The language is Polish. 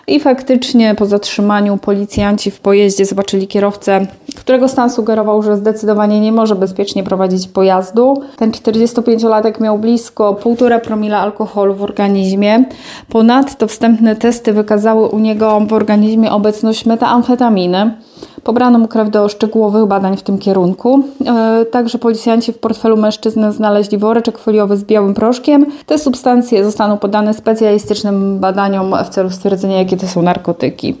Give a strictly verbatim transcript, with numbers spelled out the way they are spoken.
I faktycznie po zatrzymaniu policjanci w pojeździe zobaczyli kierowcę, którego stan sugerował, że zdecydowanie nie może bezpiecznie prowadzić pojazdu. Ten czterdziestopięciolatek miał blisko półtora promila alkoholu w organizmie. Ponadto wstępne testy wykazały u niego w organizmie obecność metamfetaminy. Pobrano mu krew do szczegółowych badań w tym kierunku. E, także policjanci w portfelu mężczyzny znaleźli woreczek foliowy z białym proszkiem. Te substancje zostaną poddane specjalistycznym badaniom w celu stwierdzenia, jakie to są narkotyki.